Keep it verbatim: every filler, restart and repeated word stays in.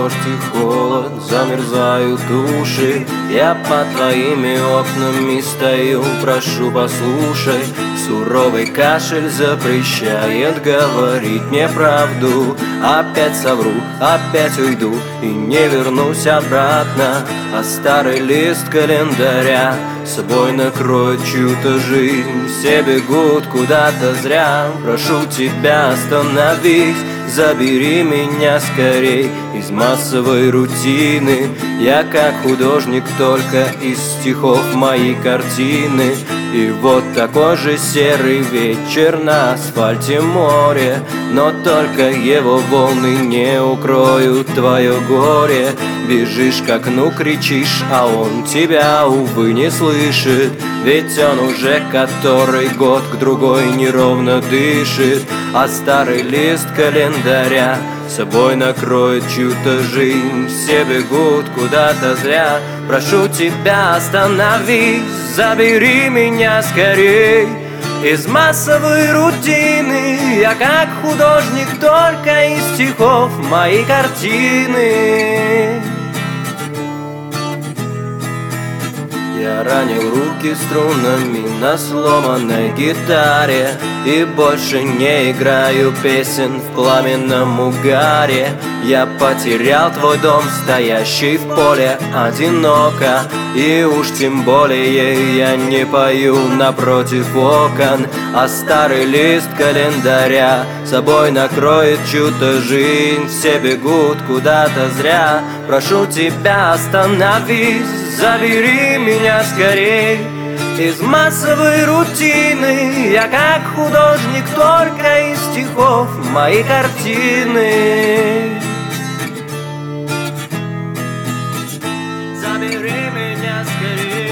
дождь и холод, замерзают уши. Я под твоими окнами стою, прошу, послушай. Суровый кашель запрещает говорить мне правду. Опять совру, опять уйду и не вернусь обратно. А старый лист календаря собой накроет чью-то жизнь. Все бегут куда-то зря, прошу тебя, остановись. Забери меня скорей из массовой рутины. Я как художник, только из стихов мои картины. И вот такой же серый вечер на асфальте море, но только его волны не укроют твое горе. Бежишь к окну, кричишь, а он тебя, увы, не слышит. Ведь он уже который год к другой неровно дышит. А старый лист календаря собой накроет чью-то жизнь. Все бегут куда-то зря, прошу тебя, остановись. Забери меня скорей из массовой рутины. Я как художник, только из стихов мои картины. Я ранил руки струнами на сломанной гитаре и больше не играю песен в пламенном угаре. Я потерял твой дом, стоящий в поле одиноко, и уж тем более я не пою напротив окон. А старый лист календаря собой накроет чью-то жизнь. Все бегут куда-то зря, прошу тебя, остановись. Забери меня скорей из массовой рутины. Я как художник, только из стихов мои картины. Забери меня скорей.